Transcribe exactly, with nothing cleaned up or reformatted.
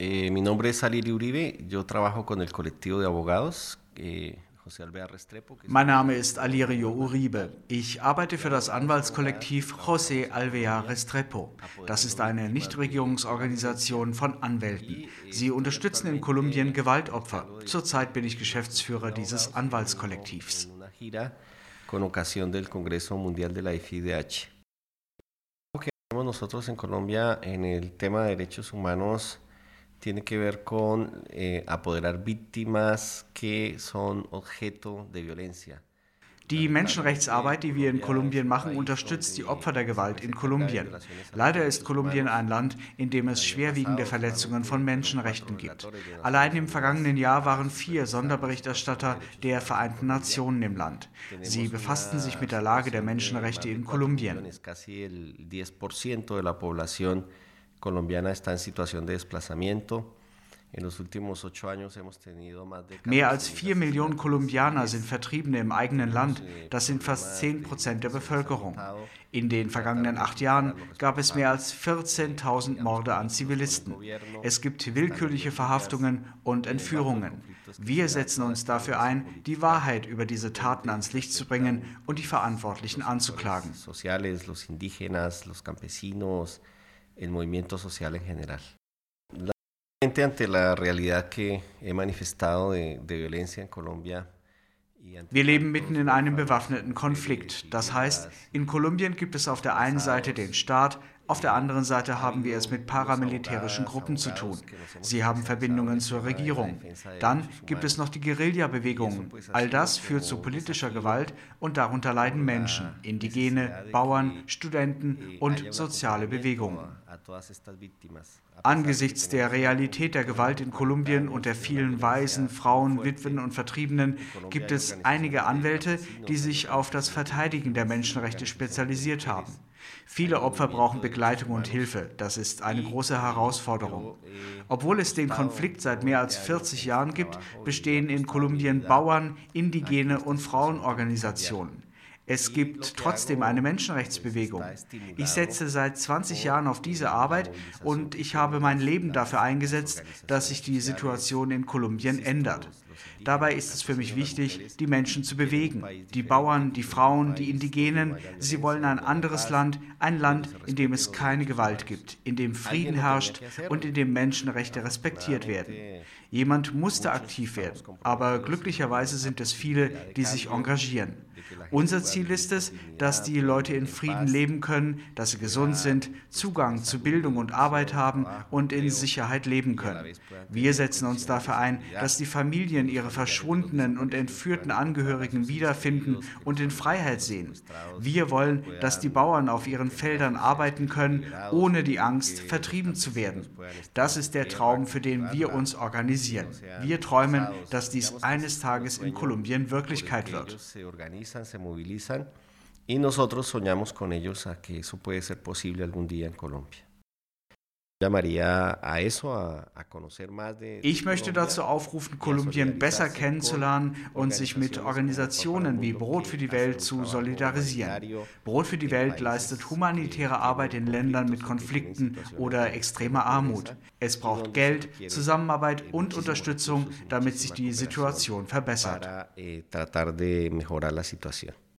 Eh, mi nombre es Alirio Uribe, yo trabajo con el colectivo de abogados, eh, José Alvear Restrepo. Que es Mein Name ist Alirio Uribe. Ich arbeite für das Anwaltskollektiv José Alvear Restrepo. Das ist eine Nichtregierungsorganisation von Anwälten. Sie unterstützen in Kolumbien Gewaltopfer. Zurzeit bin ich Geschäftsführer dieses Anwaltskollektivs. una gira con ocasión del Congreso Mundial de la F I D H. Lo que hacemos nosotros en Colombia en el tema de derechos humanos tiene que ver con eh, apoderar víctimas que son objeto de violencia. Die Menschenrechtsarbeit, die wir in Kolumbien machen, unterstützt die Opfer der Gewalt in Kolumbien. Leider ist Kolumbien ein Land, in dem es schwerwiegende Verletzungen von Menschenrechten gibt. Allein im vergangenen Jahr waren vier Sonderberichterstatter der Vereinten Nationen im Land. Sie befassten sich mit der Lage der Menschenrechte in Kolumbien. Casi el diez por ciento de la población colombiana está en situación de desplazamiento. Mehr als vier Millionen Kolumbianer sind Vertriebene im eigenen Land. Das sind fast zehn Prozent der Bevölkerung. In den vergangenen acht Jahren gab es mehr als vierzehntausend Morde an Zivilisten. Es gibt willkürliche Verhaftungen und Entführungen. Wir setzen uns dafür ein, die Wahrheit über diese Taten ans Licht zu bringen und die Verantwortlichen anzuklagen. Sociales, los indígenas, los campesinos, el movimiento social en general. Ante la realidad que he manifestado de, de violencia en Colombia. Wir leben mitten in einem bewaffneten Konflikt. Das heißt, in Kolumbien gibt es auf der einen Seite den Staat, auf der anderen Seite haben wir es mit paramilitärischen Gruppen zu tun. Sie haben Verbindungen zur Regierung. Dann gibt es noch die Guerilla-Bewegungen. All das führt zu politischer Gewalt und darunter leiden Menschen, Indigene, Bauern, Studenten und soziale Bewegungen. Angesichts der Realität der Gewalt in Kolumbien und der vielen Waisen, Frauen, Witwen und Vertriebenen gibt es einige Anwälte, die sich auf das Verteidigen der Menschenrechte spezialisiert haben. Viele Opfer brauchen Begleitung und Hilfe. Das ist eine große Herausforderung. Obwohl es den Konflikt seit mehr als vierzig Jahren gibt, bestehen in Kolumbien Bauern, Indigene und Frauenorganisationen. Es gibt trotzdem eine Menschenrechtsbewegung. Ich setze seit zwanzig Jahren auf diese Arbeit und ich habe mein Leben dafür eingesetzt, dass sich die Situation in Kolumbien ändert. Dabei ist es für mich wichtig, die Menschen zu bewegen. Die Bauern, die Frauen, die Indigenen, sie wollen ein anderes Land, ein Land, in dem es keine Gewalt gibt, in dem Frieden herrscht und in dem Menschenrechte respektiert werden. Jemand musste aktiv werden, aber glücklicherweise sind es viele, die sich engagieren. Unser Ziel ist es, dass die Leute in Frieden leben können, dass sie gesund sind, Zugang zu Bildung und Arbeit haben und in Sicherheit leben können. Wir setzen uns dafür ein, dass die Familien ihre verschwundenen und entführten Angehörigen wiederfinden und in Freiheit sehen. Wir wollen, dass die Bauern auf ihren Feldern arbeiten können, ohne die Angst, vertrieben zu werden. Das ist der Traum, für den wir uns organisieren. Wir träumen, dass dies eines Tages in Kolumbien Wirklichkeit wird. Se movilizan y nosotros soñamos con ellos a que eso puede ser posible algún día en Colombia. Ich möchte dazu aufrufen, Kolumbien besser kennenzulernen und sich mit Organisationen wie Brot für die Welt zu solidarisieren. Brot für die Welt leistet humanitäre Arbeit in Ländern mit Konflikten oder extremer Armut. Es braucht Geld, Zusammenarbeit und Unterstützung, damit sich die Situation verbessert.